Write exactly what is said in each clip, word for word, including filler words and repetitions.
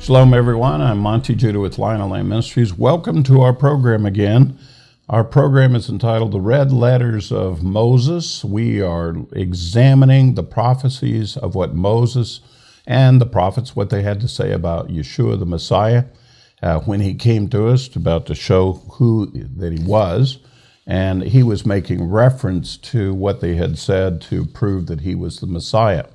Shalom, everyone. I'm Monty Judah with Lion and Lamb Ministries. Welcome to our program again. Our program is entitled The Red Letters of Moses. We are examining the prophecies of what Moses and the prophets, what they had to say about Yeshua the Messiah uh, when he came to us, about to show who that he was. And he was making reference to what they had said to prove that he was the Messiah.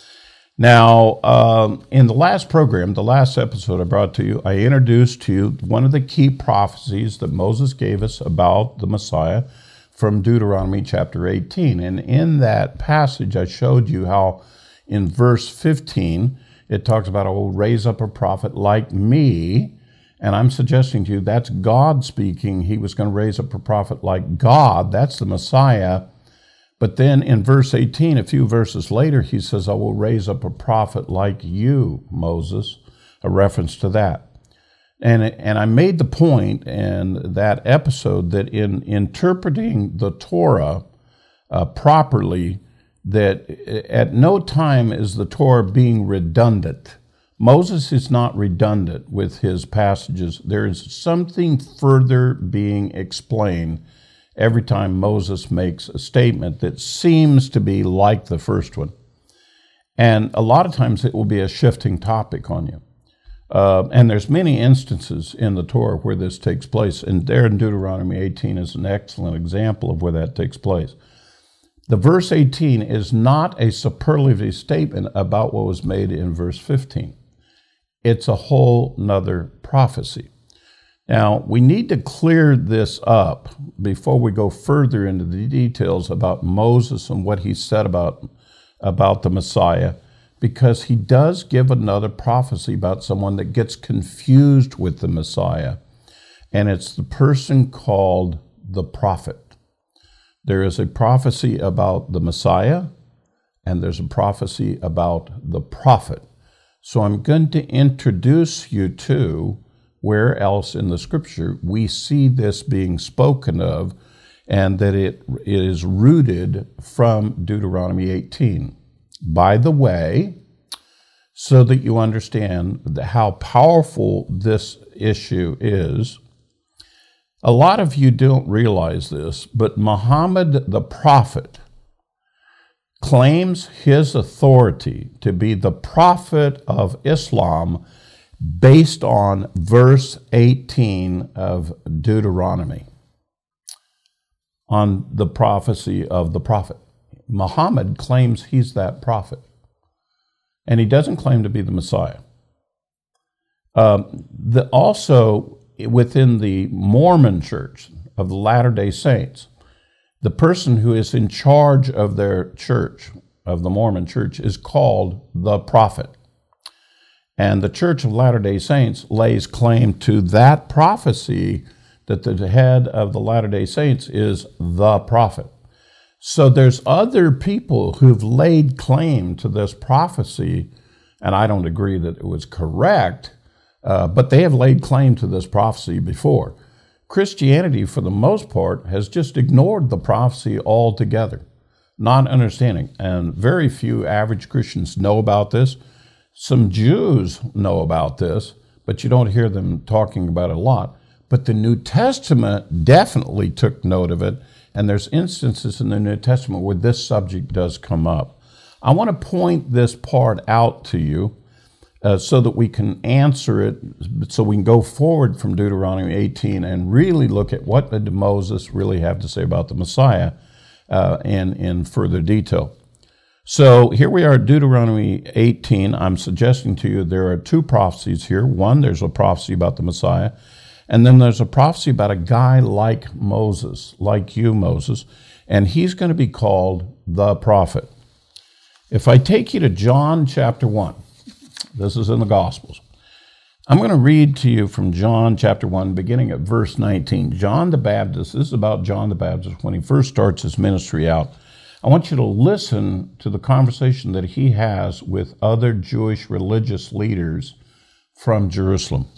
Now, um, in the last program, the last episode I brought to you, I introduced to you one of the key prophecies that Moses gave us about the Messiah from Deuteronomy chapter eighteen. And in that passage, I showed you how in verse fifteen, it talks about, I will raise up a prophet like me. And I'm suggesting to you that's God speaking. He was going to raise up a prophet like God. That's the Messiah. But then in verse eighteen, a few verses later, he says, I will raise up a prophet like you, Moses, a reference to that. And, and I made the point in that episode that in interpreting the Torah uh, properly, that at no time is the Torah being redundant. Moses is not redundant with his passages. There is something further being explained every time Moses makes a statement that seems to be like the first one. And a lot of times it will be a shifting topic on you. Uh, and there's many instances in the Torah where this takes place. And there in Deuteronomy eighteen is an excellent example of where that takes place. The verse eighteen is not a superlative statement about what was made in verse fifteen. It's a whole nother prophecy. Now, we need to clear this up before we go further into the details about Moses and what he said about, about the Messiah, because he does give another prophecy about someone that gets confused with the Messiah, and it's the person called the prophet. There is a prophecy about the Messiah, and there's a prophecy about the prophet. So I'm going to introduce you to where else in the Scripture we see this being spoken of, and that it is rooted from Deuteronomy eighteen. By the way, so that you understand how powerful this issue is, a lot of you don't realize this, but Muhammad the prophet claims his authority to be the prophet of Islam based on verse eighteen of Deuteronomy, on the prophecy of the prophet. Muhammad claims he's that prophet, and he doesn't claim to be the Messiah. Um, the, also, within the Mormon Church of the Latter-day Saints, the person who is in charge of their church, of the Mormon Church, is called the prophet. And the Church of Latter-day Saints lays claim to that prophecy that the head of the Latter-day Saints is the prophet. So there's other people who've laid claim to this prophecy, and I don't agree that it was correct, uh, but they have laid claim to this prophecy before. Christianity, for the most part, has just ignored the prophecy altogether, not understanding. And very few average Christians know about this. Some Jews know about this, but you don't hear them talking about it a lot. But the New Testament definitely took note of it, and there's instances in the New Testament where this subject does come up. I want to point this part out to you uh, so that we can answer it, so we can go forward from Deuteronomy eighteen and really look at what did Moses really have to say about the Messiah uh, in, in further detail. So here we are at Deuteronomy eighteen. I'm suggesting to you there are two prophecies here. One, there's a prophecy about the Messiah, and then there's a prophecy about a guy like Moses, like you, Moses, and he's going to be called the prophet. If I take you to John chapter one, this is in the Gospels. I'm going to read to you from John chapter one, beginning at verse nineteen. John the Baptist, this is about John the Baptist when he first starts his ministry out. I want you to listen to the conversation that he has with other Jewish religious leaders from Jerusalem.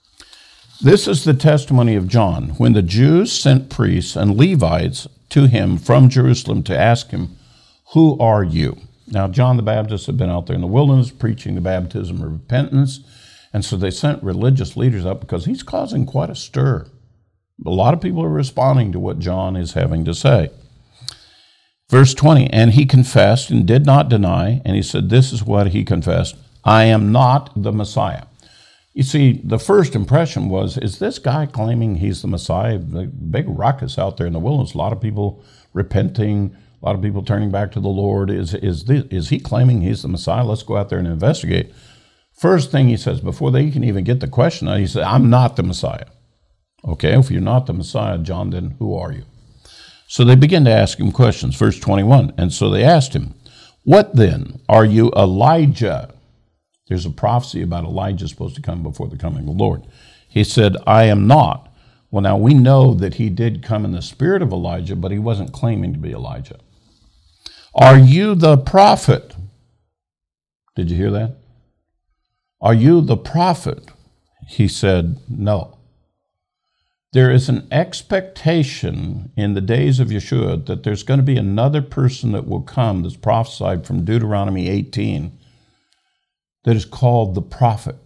This is the testimony of John. When the Jews sent priests and Levites to him from Jerusalem to ask him, "Who are you?" Now, John the Baptist had been out there in the wilderness preaching the baptism of repentance, And so they sent religious leaders up because he's causing quite a stir. A lot of people are responding to what John is having to say. Verse twenty, and he confessed and did not deny, and he said, this is what he confessed, I am not the Messiah. You see, the first impression was, is this guy claiming he's the Messiah? The big ruckus out there in the wilderness, a lot of people repenting, a lot of people turning back to the Lord. Is, is, this, is he claiming he's the Messiah? Let's go out there and investigate. First thing he says, before they can even get the question out, he said, I'm not the Messiah. Okay, if you're not the Messiah, John, then who are you? So they begin to ask him questions. Verse twenty-one, and so they asked him, what then? Are you Elijah? There's a prophecy about Elijah supposed to come before the coming of the Lord. He said, I am not. Well, now we know that he did come in the spirit of Elijah, but he wasn't claiming to be Elijah. Are you the prophet? Did you hear that? Are you the prophet? He said, no. There is an expectation in the days of Yeshua that there's going to be another person that will come that's prophesied from Deuteronomy eighteen that is called the prophet.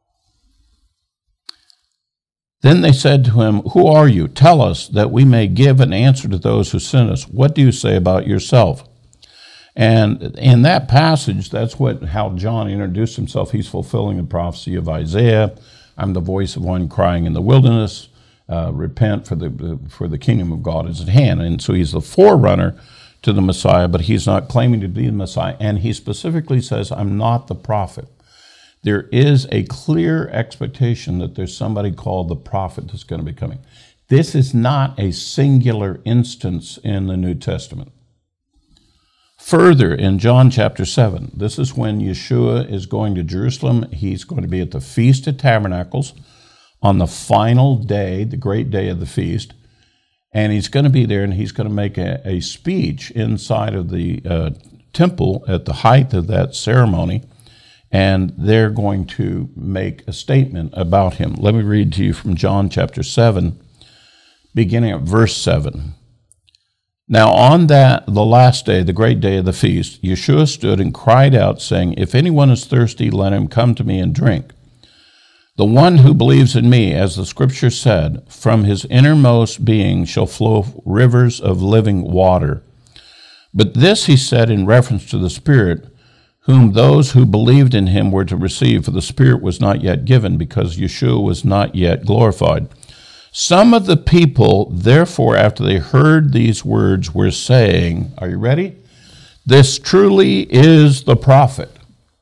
Then they said to him, who are you? Tell us that we may give an answer to those who sent us. What do you say about yourself? And in that passage, that's what how John introduced himself. He's fulfilling the prophecy of Isaiah. I'm the voice of one crying in the wilderness. Uh, repent, for the for the kingdom of God is at hand. And so he's the forerunner to the Messiah, but he's not claiming to be the Messiah. And he specifically says, I'm not the prophet. There is a clear expectation that there's somebody called the prophet that's going to be coming. This is not a singular instance in the New Testament. Further, in John chapter seven, this is when Yeshua is going to Jerusalem. He's going to be at the Feast of Tabernacles on the final day, the great day of the feast, and he's going to be there and he's going to make a, a speech inside of the uh, temple at the height of that ceremony, and they're going to make a statement about him. Let me read to you from John chapter seven, beginning at verse seven. Now on that, the last day, the great day of the feast, Yeshua stood and cried out, saying, if anyone is thirsty, let him come to me and drink. The one who believes in me, as the scripture said, from his innermost being shall flow rivers of living water. But this he said in reference to the Spirit, whom those who believed in him were to receive, for the Spirit was not yet given, because Yeshua was not yet glorified. Some of the people, therefore, after they heard these words, were saying, are you ready? This truly is the prophet.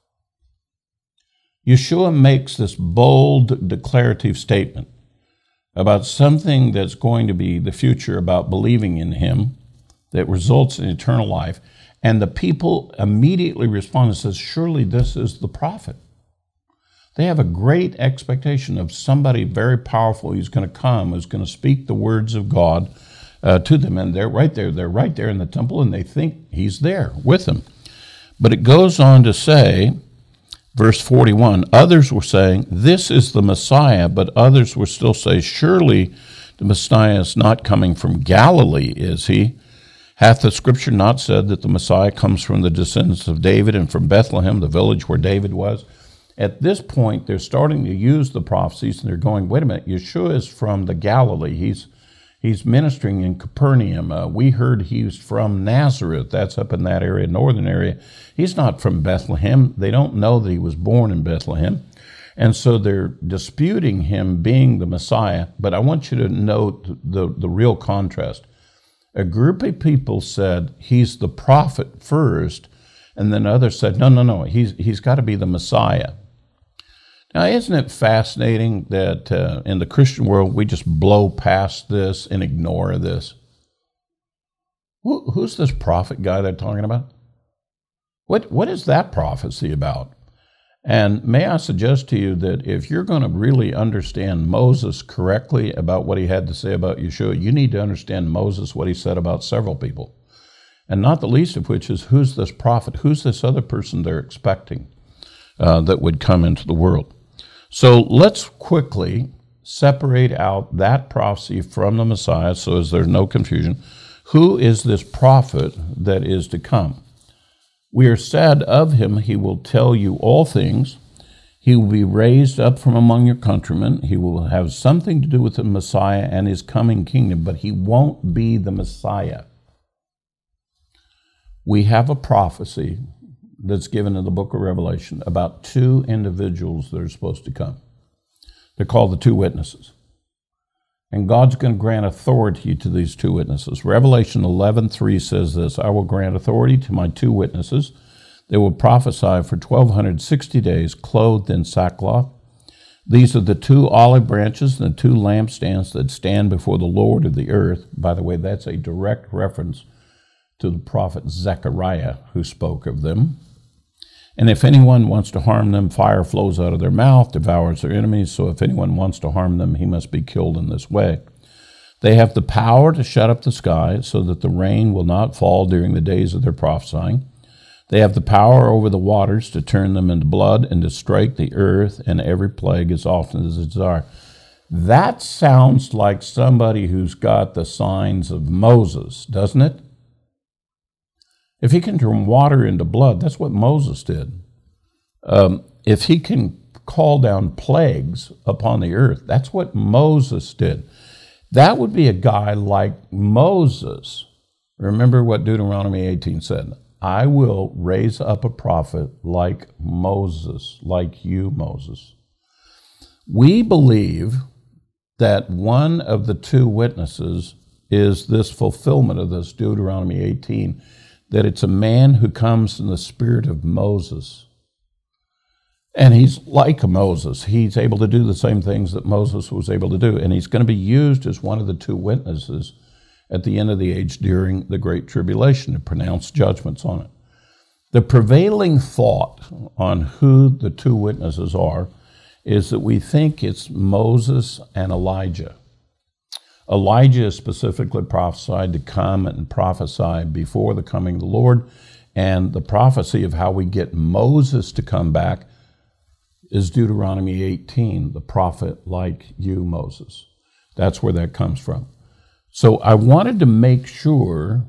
Yeshua makes this bold declarative statement about something that's going to be the future, about believing in him, that results in eternal life. And the people immediately respond and says, surely this is the prophet. They have a great expectation of somebody very powerful who's going to come, who's going to speak the words of God uh, to them. And they're right there. They're right there in the temple, and they think he's there with them. But it goes on to say, verse forty-one, others were saying, this is the Messiah, but others were still saying, surely the Messiah is not coming from Galilee, is he? Hath the scripture not said that the Messiah comes from the descendants of David and from Bethlehem, the village where David was? At this point, they're starting to use the prophecies, and they're going, wait a minute, Yeshua is from the Galilee. He's he's ministering in Capernaum. Uh, we heard he's from Nazareth. That's up in that area, northern area. He's not from Bethlehem. They don't know that he was born in Bethlehem. And so they're disputing him being the Messiah. But I want you to note the, the real contrast. A group of people said he's the prophet first, and then others said, no, no, no, he's he's got to be the Messiah. Now, isn't it fascinating that uh, in the Christian world, we just blow past this and ignore this? Who, who's this prophet guy they're talking about? What What is that prophecy about? And may I suggest to you that if you're going to really understand Moses correctly about what he had to say about Yeshua, you need to understand Moses, what he said about several people. And not the least of which is, who's this prophet? Who's this other person they're expecting uh, that would come into the world? So let's quickly separate out that prophecy from the Messiah so as there's no confusion. Who is this prophet that is to come? We are said of him, he will tell you all things. He will be raised up from among your countrymen. He will have something to do with the Messiah and his coming kingdom, but he won't be the Messiah. We have a prophecy that's given in the book of Revelation about two individuals that are supposed to come. They're called the two witnesses. And God's going to grant authority to these two witnesses. Revelation eleven three says this, I will grant authority to my two witnesses. They will prophesy for twelve sixty days, clothed in sackcloth. These are the two olive branches and the two lampstands that stand before the Lord of the earth. By the way, that's a direct reference to the prophet Zechariah, who spoke of them. And if anyone wants to harm them, fire flows out of their mouth, devours their enemies. So if anyone wants to harm them, he must be killed in this way. They have the power to shut up the sky so that the rain will not fall during the days of their prophesying. They have the power over the waters to turn them into blood and to strike the earth and every plague as often as it desires. That sounds like somebody who's got the signs of Moses, doesn't it? If he can turn water into blood, that's what Moses did. Um, if he can call down plagues upon the earth, that's what Moses did. That would be a guy like Moses. Remember what Deuteronomy eighteen said, I will raise up a prophet like Moses, like you, Moses. We believe that one of the two witnesses is this fulfillment of this Deuteronomy eighteen, that it's a man who comes in the spirit of Moses. And he's like Moses. He's able to do the same things that Moses was able to do. And he's going to be used as one of the two witnesses at the end of the age during the Great Tribulation to pronounce judgments on it. The prevailing thought on who the two witnesses are is that we think it's Moses and Elijah. Elijah is specifically prophesied to come and prophesy before the coming of the Lord, and the prophecy of how we get Moses to come back is Deuteronomy eighteen, the prophet like you, Moses. That's where that comes from. So I wanted to make sure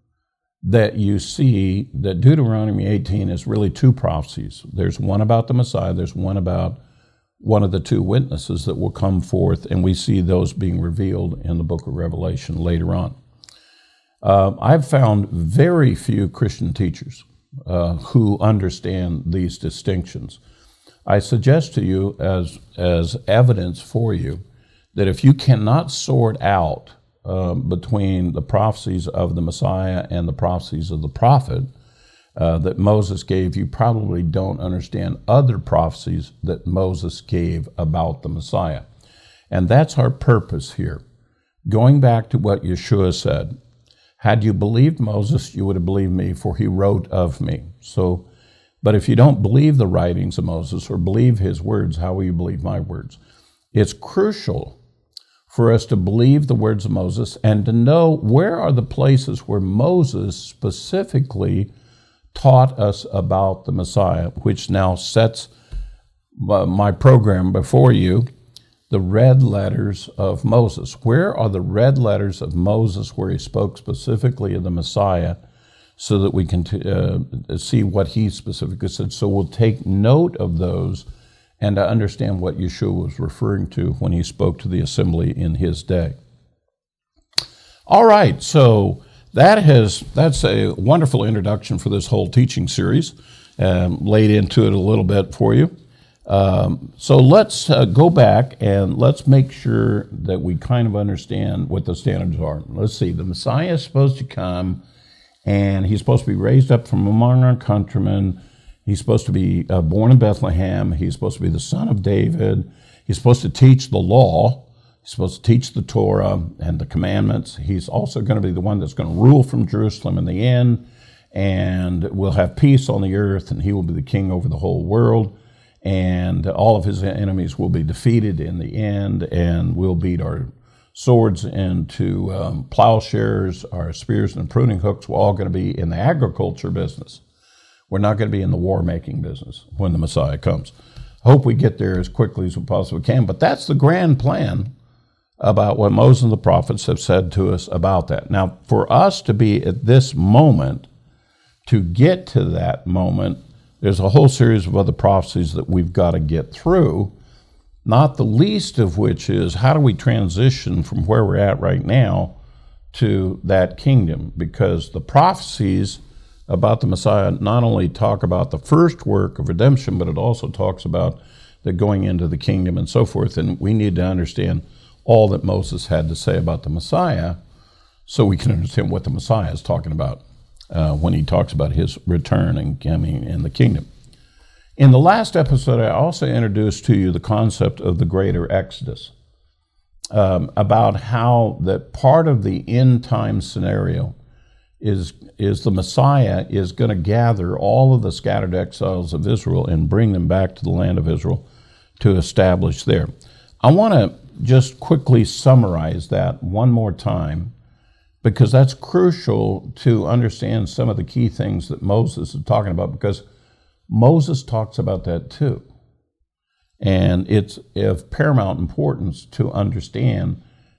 that you see that Deuteronomy eighteen is really two prophecies. There's one about the Messiah, there's one about one of the two witnesses that will come forth, and we see those being revealed in the book of Revelation later on. Uh, I've found very few Christian teachers uh, who understand these distinctions. I suggest to you as, as evidence for you that if you cannot sort out uh, between the prophecies of the Messiah and the prophecies of the prophet uh, that Moses gave, you probably don't understand other prophecies that Moses gave about the Messiah. And that's our purpose here. Going back to what Yeshua said, had you believed Moses, you would have believed me, for he wrote of me. So, but if you don't believe the writings of Moses or believe his words, how will you believe my words? It's crucial for us to believe the words of Moses and to know where are the places where Moses specifically taught us about the Messiah, which now sets my program before you, the red letters of Moses. Where are the red letters of Moses where he spoke specifically of the Messiah so that we can t- uh, see what he specifically said? So we'll take note of those and to understand what Yeshua was referring to when he spoke to the assembly in his day. All right, so that has that's a wonderful introduction for this whole teaching series. Um, laid into it a little bit for you. Um, so let's uh, go back and let's make sure that we kind of understand what the standards are. Let's see, the Messiah is supposed to come, and he's supposed to be raised up from among our countrymen. He's supposed to be uh, born in Bethlehem. He's supposed to be the son of David. He's supposed to teach the law. He's supposed to teach the Torah and the commandments. He's also going to be the one that's going to rule from Jerusalem in the end, and we'll have peace on the earth, and he will be the king over the whole world, and all of his enemies will be defeated in the end, and we'll beat our swords into um, plowshares, our spears and pruning hooks. We're all going to be in the agriculture business. We're not going to be in the war-making business when the Messiah comes. Hope we get there as quickly as we possibly can, but that's the grand plan about what Moses and the prophets have said to us about that. Now, for us to be at this moment, to get to that moment, there's a whole series of other prophecies that we've got to get through, not the least of which is how do we transition from where we're at right now to that kingdom? Because the prophecies about the Messiah not only talk about the first work of redemption, but it also talks about the going into the kingdom and so forth. And we need to understand all that Moses had to say about the Messiah so we can understand what the Messiah is talking about uh, when he talks about his return and coming in the kingdom. In the last episode, I also introduced to you the concept of the greater Exodus, um, about how that part of the end time scenario is is the Messiah is going to gather all of the scattered exiles of Israel and bring them back to the land of Israel to establish there. I want to just quickly summarize that one more time, because that's crucial to understand some of the key things that Moses is talking about, because Moses talks about that too. And it's of paramount importance to understand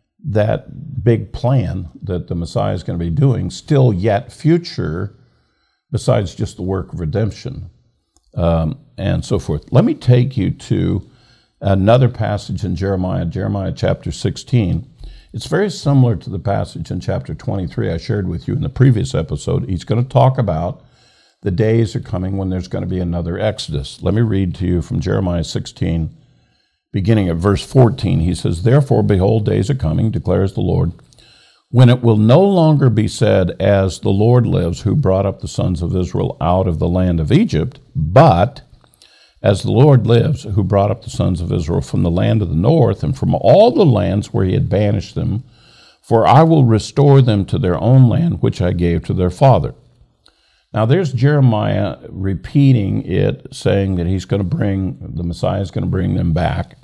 that big plan that the Messiah is going to be doing, still yet future, besides just the work of redemption, um, and so forth. Let me take you to another passage in Jeremiah, Jeremiah chapter sixteen. It's very similar to the passage in chapter twenty-three I shared with you in the previous episode. He's going to talk about the days are coming when there's going to be another Exodus. Let me read to you from Jeremiah sixteen, beginning at verse fourteen. He says, "Therefore, behold, days are coming, declares the Lord, when it will no longer be said, as the Lord lives, who brought up the sons of Israel out of the land of Egypt, but as the Lord lives, who brought up the sons of Israel from the land of the north and from all the lands where he had banished them, for I will restore them to their own land, which I gave to their father." Now there's Jeremiah repeating it, saying that he's going to bring, the Messiah is going to bring them back.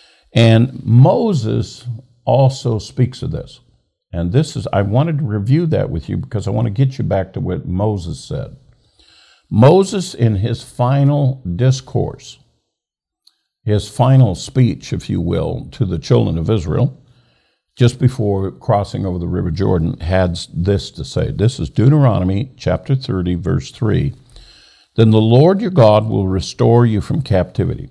And Moses also speaks of this. And this is, I wanted to review that with you because I want to get you back to what Moses said. Moses, in his final discourse, his final speech, if you will, to the children of Israel, just before crossing over the river Jordan, had this to say. This is Deuteronomy chapter thirty, verse three. "Then the Lord your God will restore you from captivity."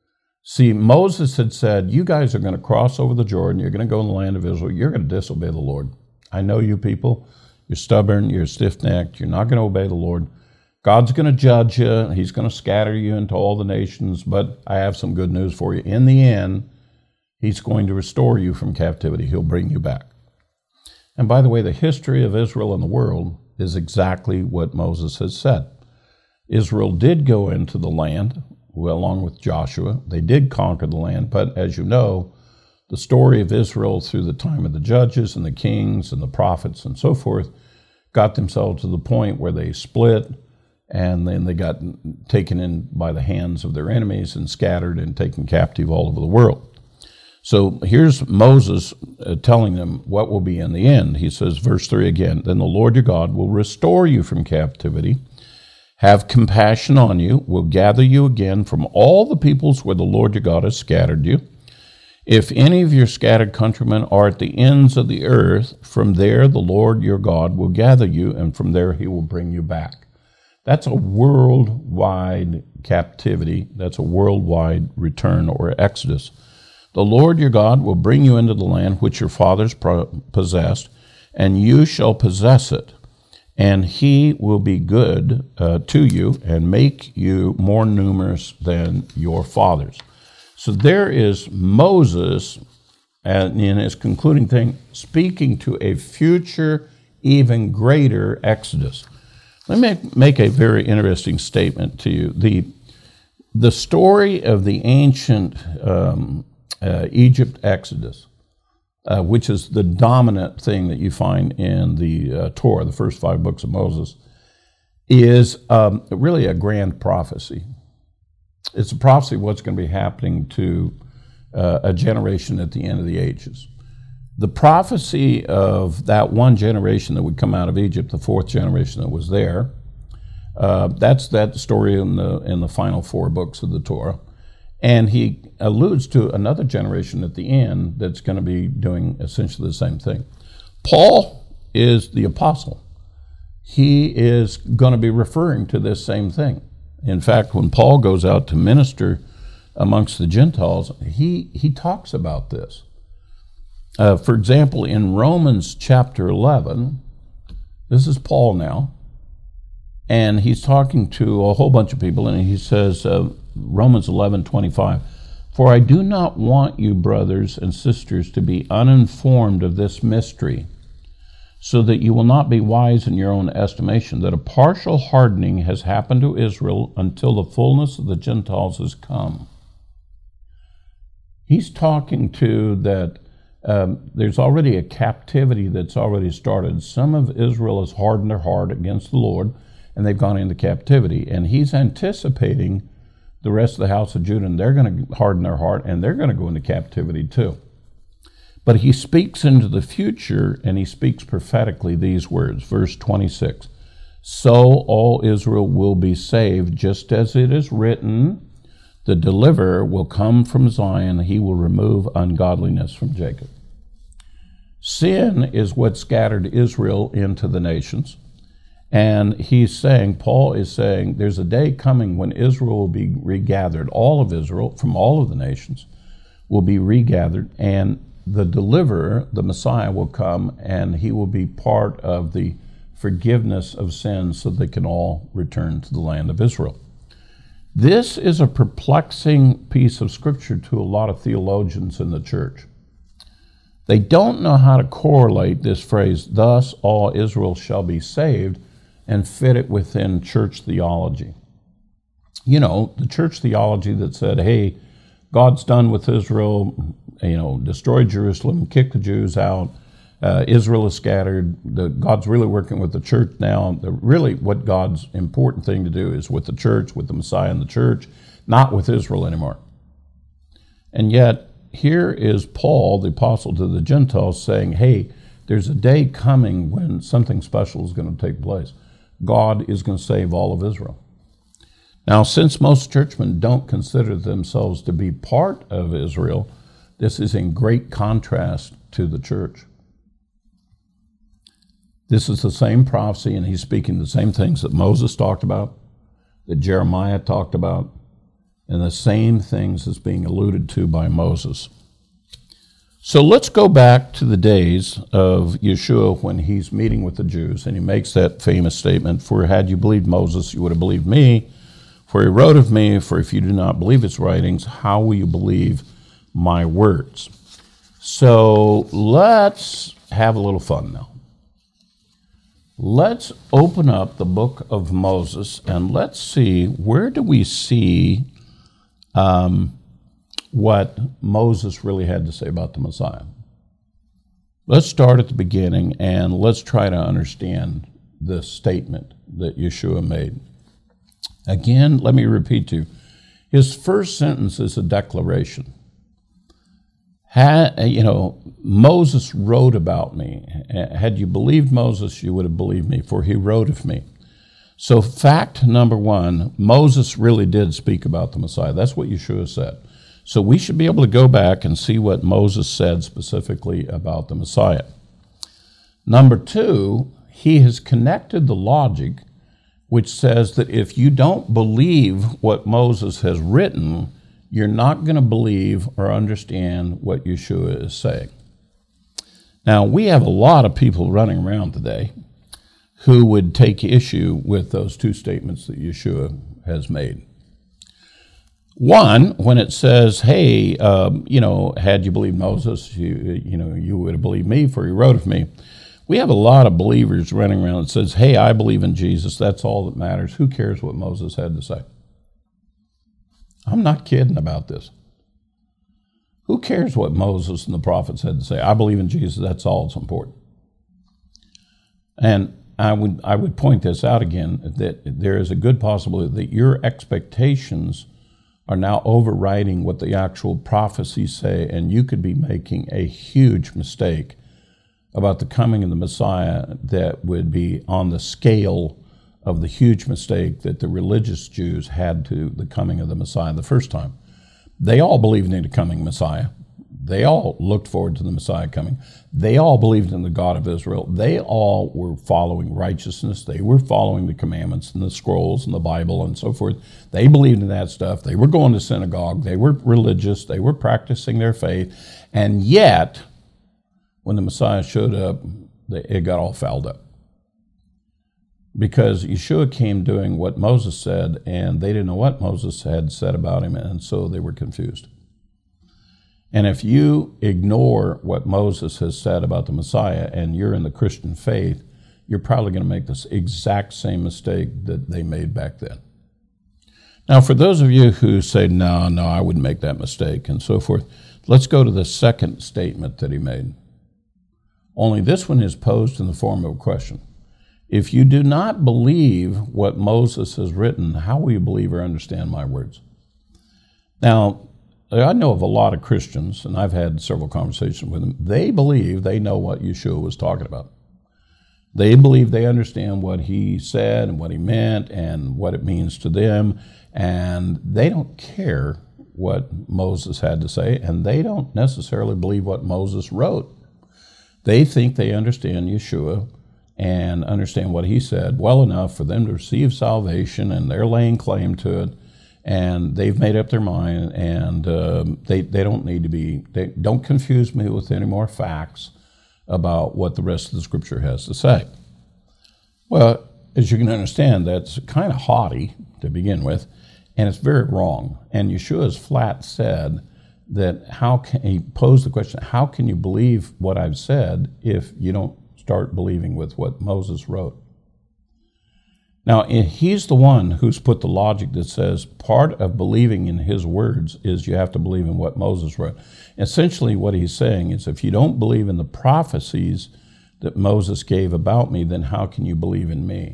See, Moses had said, you guys are going to cross over the Jordan, you're going to go in the land of Israel, you're going to disobey the Lord. I know you people, you're stubborn, you're stiff-necked, you're not going to obey the Lord. God's going to judge you, he's going to scatter you into all the nations, but I have some good news for you. In the end, he's going to restore you from captivity. He'll bring you back. And by the way, the history of Israel and the world is exactly what Moses has said. Israel did go into the land, well, along with Joshua. They did conquer the land, but as you know, the story of Israel through the time of the judges and the kings and the prophets and so forth got themselves to the point where they split, and then they got taken in by the hands of their enemies and scattered and taken captive all over the world. So here's Moses uh, telling them what will be in the end. He says, verse three again, "Then the Lord your God will restore you from captivity, have compassion on you, will gather you again from all the peoples where the Lord your God has scattered you. If any of your scattered countrymen are at the ends of the earth, from there the Lord your God will gather you, and from there he will bring you back." That's a worldwide captivity. That's a worldwide return or exodus. "The Lord your God will bring you into the land which your fathers possessed, and you shall possess it. And he will be good uh, to you and make you more numerous than your fathers." So there is Moses, and in his concluding thing, speaking to a future, even greater exodus. Let me make, make a very interesting statement to you. The, the story of the ancient um, uh, Egypt exodus, uh, which is the dominant thing that you find in the uh, Torah, the first five books of Moses, is um, really a grand prophecy. It's a prophecy of what's going to be happening to uh, a generation at the end of the ages. The prophecy of that one generation that would come out of Egypt, the fourth generation that was there, uh, that's that story in the in the final four books of the Torah. And he alludes to another generation at the end that's going to be doing essentially the same thing. Paul is the apostle. He is going to be referring to this same thing. In fact, when Paul goes out to minister amongst the Gentiles, he, he talks about this. Uh, for example, in Romans chapter eleven, this is Paul now, and he's talking to a whole bunch of people, and he says, uh, Romans eleven twenty-five, "For I do not want you, brothers and sisters, to be uninformed of this mystery, so that you will not be wise in your own estimation, that a partial hardening has happened to Israel until the fullness of the Gentiles has come." He's talking to that um, there's already a captivity that's already started. Some of Israel has hardened their heart against the Lord, and they've gone into captivity. And he's anticipating the rest of the house of Judah, and they're going to harden their heart, and they're going to go into captivity too. But he speaks into the future, and he speaks prophetically these words, verse twenty-six, "So all Israel will be saved, just as it is written, the deliverer will come from Zion, he will remove ungodliness from Jacob." Sin is what scattered Israel into the nations. And he's saying, Paul is saying, there's a day coming when Israel will be regathered. All of Israel, from all of the nations, will be regathered, and the deliverer, the Messiah, will come, and he will be part of the forgiveness of sins so they can all return to the land of Israel. This is a perplexing piece of scripture to a lot of theologians in the church. They don't know how to correlate this phrase, "thus all Israel shall be saved," and fit it within church theology. You know, the church theology that said, hey, God's done with Israel, you know, destroy Jerusalem, kick the Jews out, uh, Israel is scattered, the, God's really working with the church now. The, really what God's important thing to do is with the church, with the Messiah and the church, not with Israel anymore. And yet, here is Paul, the apostle to the Gentiles, saying, hey, there's a day coming when something special is going to take place. God is going to save all of Israel. Now, since most churchmen don't consider themselves to be part of Israel, this is in great contrast to the church. This is the same prophecy, and he's speaking the same things that Moses talked about, that Jeremiah talked about, and the same things is being alluded to by Moses. So let's go back to the days of Yeshua when he's meeting with the Jews, and he makes that famous statement, "For had you believed Moses, you would have believed me, for he wrote of me, for if you do not believe his writings, how will you believe my words?" So let's have a little fun now. Let's open up the book of Moses, and let's see, where do we see um, what Moses really had to say about the Messiah? Let's start at the beginning, and let's try to understand this statement that Yeshua made. Again, let me repeat to you. His first sentence is a declaration. Had, you know, Moses wrote about me. Had you believed Moses, you would have believed me, for he wrote of me. So fact number one, Moses really did speak about the Messiah. That's what Yeshua said. So we should be able to go back and see what Moses said specifically about the Messiah. Number two, he has connected the logic which says that if you don't believe what Moses has written, you're not going to believe or understand what Yeshua is saying. Now, we have a lot of people running around today who would take issue with those two statements that Yeshua has made. One, when it says, hey, um, you know, had you believed Moses, you, you know, you would have believed me, for he wrote of me. We have a lot of believers running around that says, hey, I believe in Jesus, that's all that matters. Who cares what Moses had to say? I'm not kidding about this. Who cares what Moses and the prophets had to say? I believe in Jesus, that's all that's important. And I would I would point this out again, that there is a good possibility that your expectations are now overriding what the actual prophecies say, and you could be making a huge mistake about the coming of the Messiah that would be on the scale of the huge mistake that the religious Jews had to the coming of the Messiah the first time. They all believed in the coming Messiah. They all looked forward to the Messiah coming. They all believed in the God of Israel. They all were following righteousness. They were following the commandments and the scrolls and the Bible and so forth. They believed in that stuff. They were going to synagogue. They were religious. They were practicing their faith. And yet, when the Messiah showed up, it got all fouled up. Because Yeshua came doing what Moses said, and they didn't know what Moses had said about him, and so they were confused. And if you ignore what Moses has said about the Messiah and you're in the Christian faith, you're probably going to make this exact same mistake that they made back then. Now, for those of you who say, no, no, I wouldn't make that mistake, and so forth, let's go to the second statement that he made. Only this one is posed in the form of a question. If you do not believe what Moses has written, how will you believe or understand my words? Now, I know of a lot of Christians, and I've had several conversations with them. They believe they know what Yeshua was talking about. They believe they understand what he said and what he meant and what it means to them, and they don't care what Moses had to say, and they don't necessarily believe what Moses wrote. They think they understand Yeshua and understand what he said well enough for them to receive salvation, and they're laying claim to it, and they've made up their mind, and um, they, they don't need to be, they don't confuse me with any more facts about what the rest of the Scripture has to say. Well, as you can understand, that's kind of haughty to begin with, and it's very wrong. And Yeshua has flat said that how can, he posed the question, how can you believe what I've said if you don't start believing with what Moses wrote? Now, he's the one who's put the logic that says part of believing in his words is you have to believe in what Moses wrote. Essentially, what he's saying is if you don't believe in the prophecies that Moses gave about me, then how can you believe in me?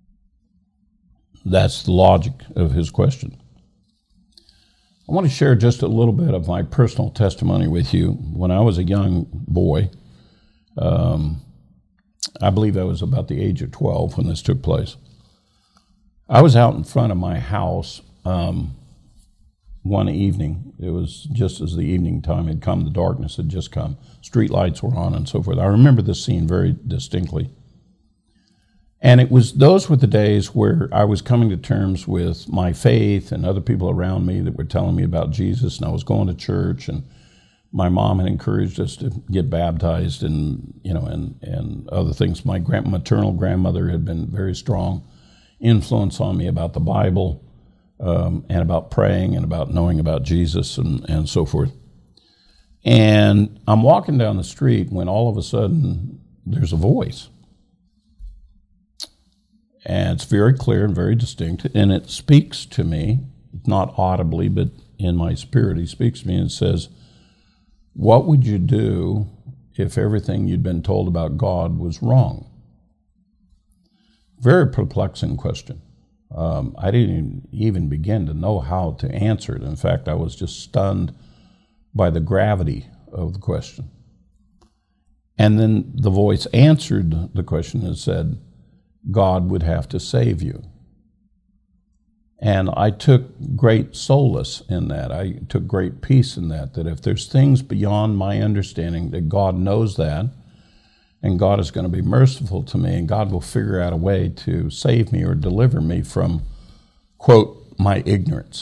That's the logic of his question. I want to share just a little bit of my personal testimony with you. When I was a young boy, um, I believe I was about the age of twelve when this took place. I was out in front of my house um, one evening. It was just as the evening time had come, the darkness had just come. Street lights were on and so forth. I remember this scene very distinctly. And it was, those were the days where I was coming to terms with my faith and other people around me that were telling me about Jesus, and I was going to church, and my mom had encouraged us to get baptized and, you know, and, and other things. My grand, maternal grandmother had been very strong influence on me about the Bible um, and about praying and about knowing about Jesus and, and so forth. And I'm walking down the street when all of a sudden there's a voice. And it's very clear and very distinct, and it speaks to me, not audibly, but in my spirit, he speaks to me and says, what would you do if everything you'd been told about God was wrong? Very perplexing question. Um, I didn't even begin to know how to answer it. In fact, I was just stunned by the gravity of the question. And then the voice answered the question and said, God would have to save you. And I took great solace in that. I took great peace in that, that if there's things beyond my understanding, that God knows that, and God is going to be merciful to me, and God will figure out a way to save me or deliver me from, quote, my ignorance.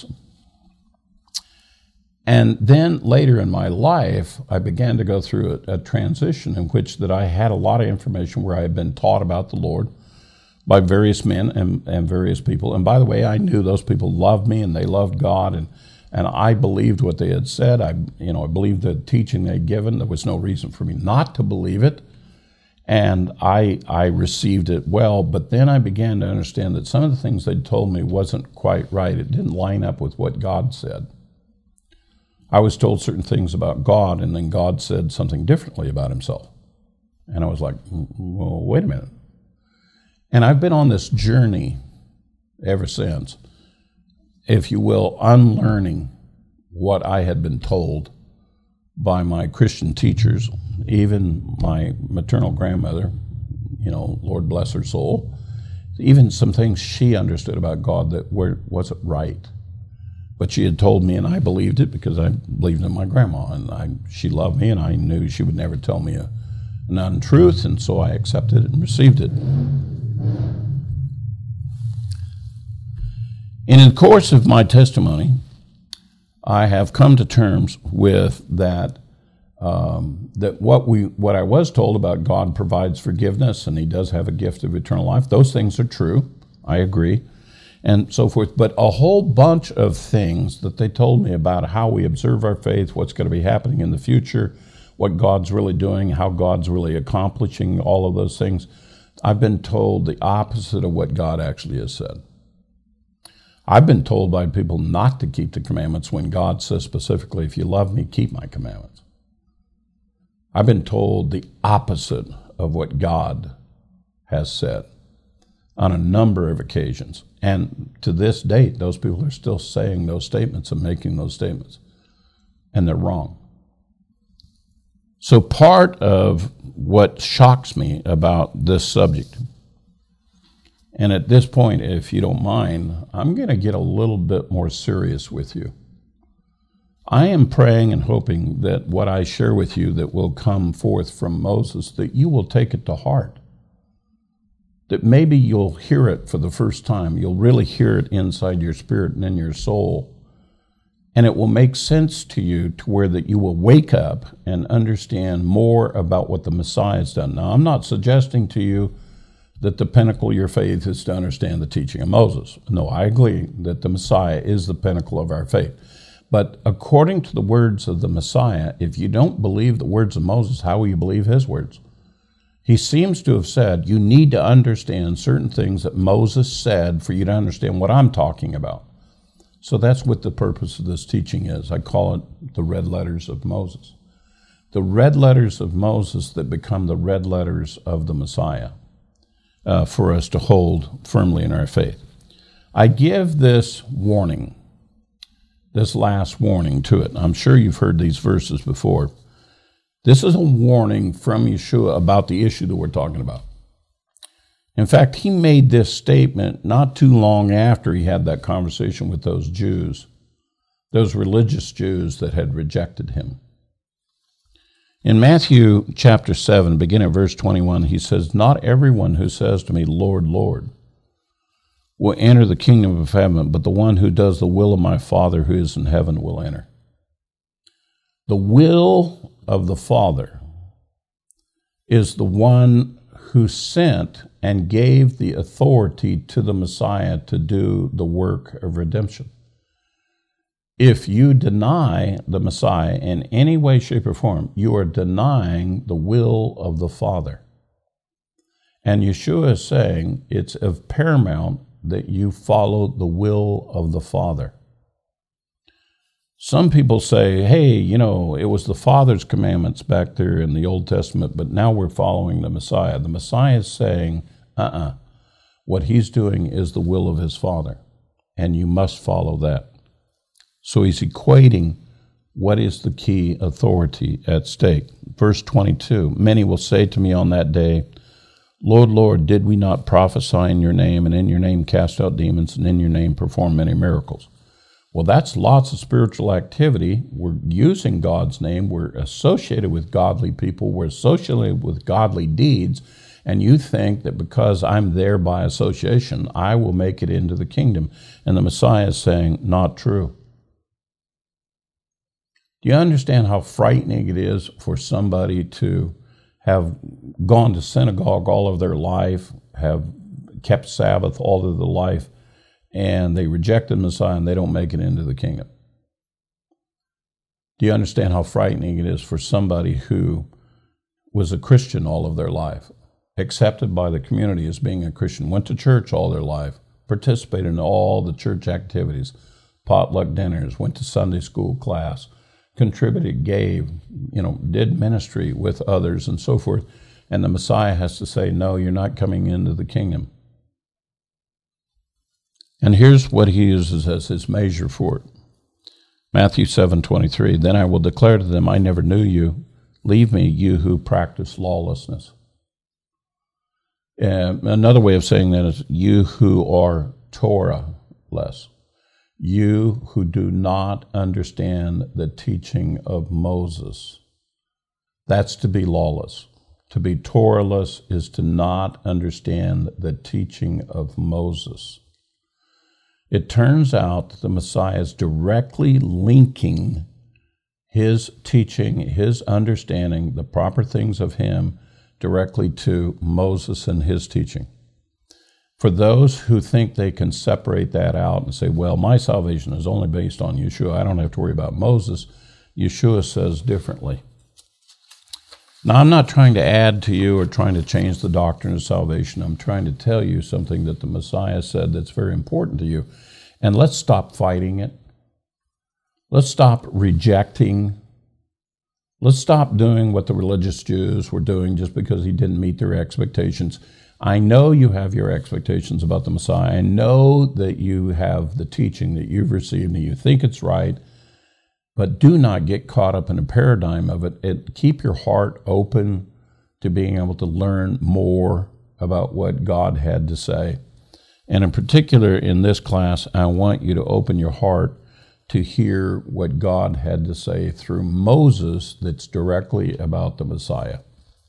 And then later in my life, I began to go through a, a transition in which that I had a lot of information where I had been taught about the Lord by various men and, and various people. And by the way, I knew those people loved me and they loved God, and, and I believed what they had said. I, you know, I believed the teaching they'd given. There was no reason for me not to believe it. And I, I received it well, but then I began to understand that some of the things they'd told me wasn't quite right. It didn't line up with what God said. I was told certain things about God, and then God said something differently about himself. And I was like, well, wait a minute. And I've been on this journey ever since, if you will, unlearning what I had been told by my Christian teachers, even my maternal grandmother, you know, Lord bless her soul, even some things she understood about God that were, wasn't right. But she had told me, and I believed it because I believed in my grandma, and I, she loved me, and I knew she would never tell me a, an untruth, and so I accepted it and received it. And in the course of my testimony, I have come to terms with that, um, that what we, what I was told about God provides forgiveness, and He does have a gift of eternal life. Those things are true. I agree. And so forth, but a whole bunch of things that they told me about how we observe our faith, what's going to be happening in the future, what God's really doing, how God's really accomplishing all of those things. I've been told the opposite of what God actually has said. I've been told by people not to keep the commandments when God says specifically, if you love me, keep my commandments. I've been told the opposite of what God has said on a number of occasions. And to this date, those people are still saying those statements and making those statements. And they're wrong. So part of what shocks me about this subject, and at this point, if you don't mind, I'm going to get a little bit more serious with you. I am praying and hoping that what I share with you that will come forth from Moses, that you will take it to heart. That maybe you'll hear it for the first time. You'll really hear it inside your spirit and in your soul. And it will make sense to you to where that you will wake up and understand more about what the Messiah has done. Now, I'm not suggesting to you that the pinnacle of your faith is to understand the teaching of Moses. No, I agree that the Messiah is the pinnacle of our faith. But according to the words of the Messiah, if you don't believe the words of Moses, how will you believe his words? He seems to have said, you need to understand certain things that Moses said for you to understand what I'm talking about. So that's what the purpose of this teaching is. I call it the red letters of Moses. The red letters of Moses that become the red letters of the Messiah uh, for us to hold firmly in our faith. I give this warning, this last warning to it. I'm sure you've heard these verses before. This is a warning from Yeshua about the issue that we're talking about. In fact, he made this statement not too long after he had that conversation with those Jews, those religious Jews that had rejected him. In Matthew chapter seven, beginning at verse twenty-one, he says, not everyone who says to me, Lord, Lord, will enter the kingdom of heaven, but the one who does the will of my Father who is in heaven will enter. The will of the Father is the one who sent and gave the authority to the Messiah to do the work of redemption. If you deny the Messiah in any way, shape, or form, you are denying the will of the Father. And Yeshua is saying it's of paramount that you follow the will of the Father. Some people say, hey, you know, it was the Father's commandments back there in the Old Testament, but now we're following the Messiah. The Messiah is saying, uh-uh, what he's doing is the will of his Father, and you must follow that. So he's equating what is the key authority at stake. Verse twenty-two, many will say to me on that day, Lord, Lord, did we not prophesy in your name, and in your name cast out demons, and in your name perform many miracles? Well, that's lots of spiritual activity. We're using God's name. We're associated with godly people. We're associated with godly deeds. And you think that because I'm there by association, I will make it into the kingdom. And the Messiah is saying, not true. Do you understand how frightening it is for somebody to have gone to synagogue all of their life, have kept Sabbath all of their life, and they reject the Messiah and they don't make it into the kingdom? Do you understand how frightening it is for somebody who was a Christian all of their life, accepted by the community as being a Christian, went to church all their life, participated in all the church activities, potluck dinners, went to Sunday school class, contributed, gave, you know, did ministry with others and so forth, and the Messiah has to say, no, you're not coming into the kingdom. And here's what he uses as his measure for it. Matthew seven twenty-three, then I will declare to them, I never knew you. Leave me, you who practice lawlessness. Uh, another way of saying that is, you who are Torah-less. You who do not understand the teaching of Moses. That's to be lawless. To be Torahless is to not understand the teaching of Moses. It turns out that the Messiah is directly linking his teaching, his understanding, the proper things of him, directly to Moses and his teaching. For those who think they can separate that out and say, well, my salvation is only based on Yeshua, I don't have to worry about Moses, Yeshua says differently. Now, I'm not trying to add to you or trying to change the doctrine of salvation. I'm trying to tell you something that the Messiah said that's very important to you. And let's stop fighting it. Let's stop rejecting. Let's stop doing what the religious Jews were doing just because he didn't meet their expectations. I know you have your expectations about the Messiah. I know that you have the teaching that you've received and you think it's right, but do not get caught up in a paradigm of it. it. Keep your heart open to being able to learn more about what God had to say. And in particular, in this class, I want you to open your heart to hear what God had to say through Moses that's directly about the Messiah.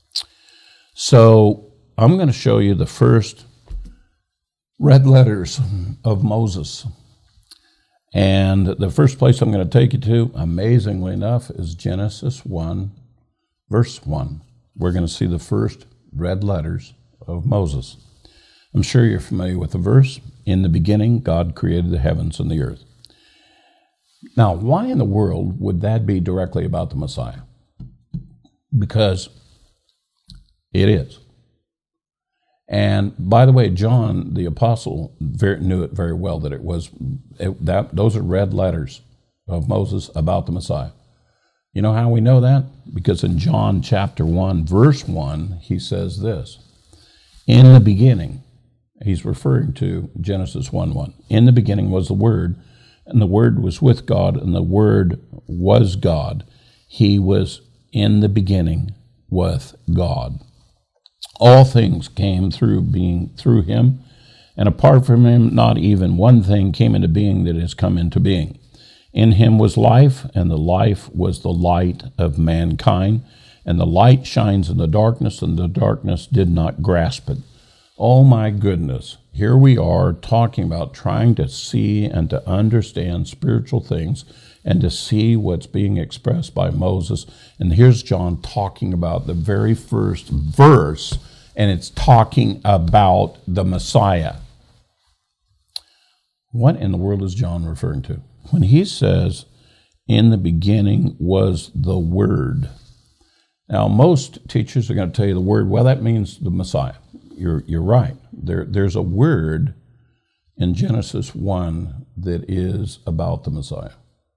So I'm going to show you the first red letters of Moses. And the first place I'm going to take you to, amazingly enough, is Genesis one, verse one. We're going to see the first red letters of Moses. I'm sure you're familiar with the verse. In the beginning, God created the heavens and the earth. Now, why in the world would that be directly about the Messiah? Because it is. And by the way, John, the apostle, very, knew it very well that it was, it, that those are red letters of Moses about the Messiah. You know how we know that? Because in John chapter one, verse one, he says this, in the beginning, he's referring to Genesis one one, in the beginning was the Word, and the Word was with God, and the Word was God. He was in the beginning with God. All things came through being through him, and apart from him, not even one thing came into being that has come into being. In him was life, and the life was the light of mankind, and the light shines in the darkness, and the darkness did not grasp it. Oh my goodness, here we are talking about trying to see and to understand spiritual things and to see what's being expressed by Moses. And here's John talking about the very first verse, and it's talking about the Messiah. What in the world is John referring to? When he says, in the beginning was the Word. Now, most teachers are going to tell you the Word, well, that means the Messiah. You're, you're right. There, there's a word in Genesis one that is about the Messiah.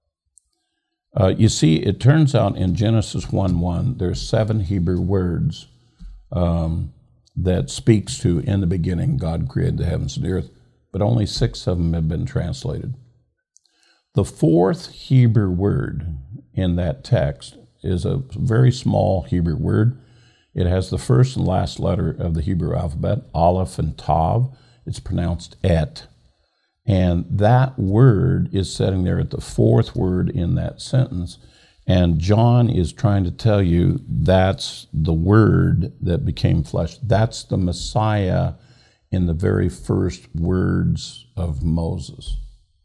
Uh, you see, it turns out in Genesis one one, there's seven Hebrew words um, that speaks to, in the beginning, God created the heavens and the earth, but only six of them have been translated. The fourth Hebrew word in that text is a very small Hebrew word. It has the first and last letter of the Hebrew alphabet, Aleph and Tav. It's pronounced et. And that word is sitting there at the fourth word in that sentence. And John is trying to tell you that's the Word that became flesh. That's the Messiah in the very first words of Moses.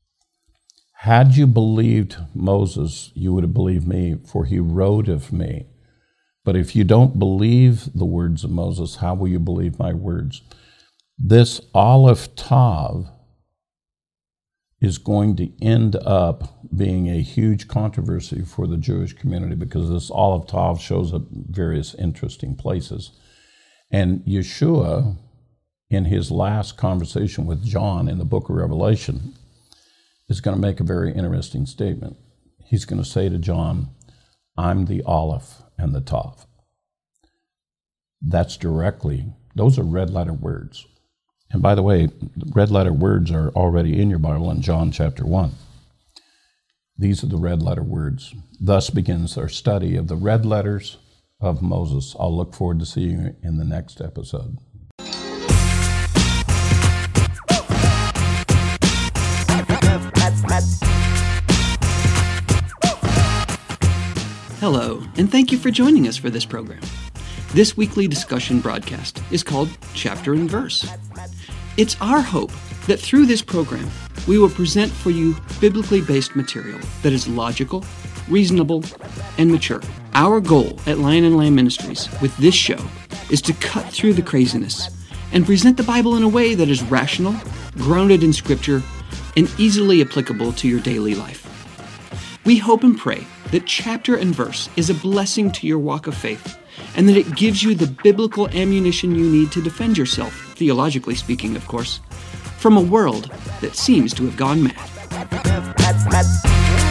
Had you believed Moses, you would have believed me, for he wrote of me. But if you don't believe the words of Moses, how will you believe my words? This Aleph Tav is going to end up being a huge controversy for the Jewish community because this Aleph Tav shows up various interesting places. And Yeshua, in his last conversation with John in the book of Revelation, is going to make a very interesting statement. He's going to say to John, I'm the Aleph and the Tav. That's directly, those are red letter words. And by the way, red letter words are already in your Bible in John chapter one. These are the red letter words. Thus begins our study of the red letters of Moses. I'll look forward to seeing you in the next episode. That's Hello, and thank you for joining us for this program. This weekly discussion broadcast is called Chapter and Verse. It's our hope that through this program, we will present for you biblically based material that is logical, reasonable, and mature. Our goal at Lion and Lamb Ministries with this show is to cut through the craziness and present the Bible in a way that is rational, grounded in Scripture, and easily applicable to your daily life. We hope and pray that Chapter and Verse is a blessing to your walk of faith, and that it gives you the biblical ammunition you need to defend yourself, theologically speaking, of course, from a world that seems to have gone mad.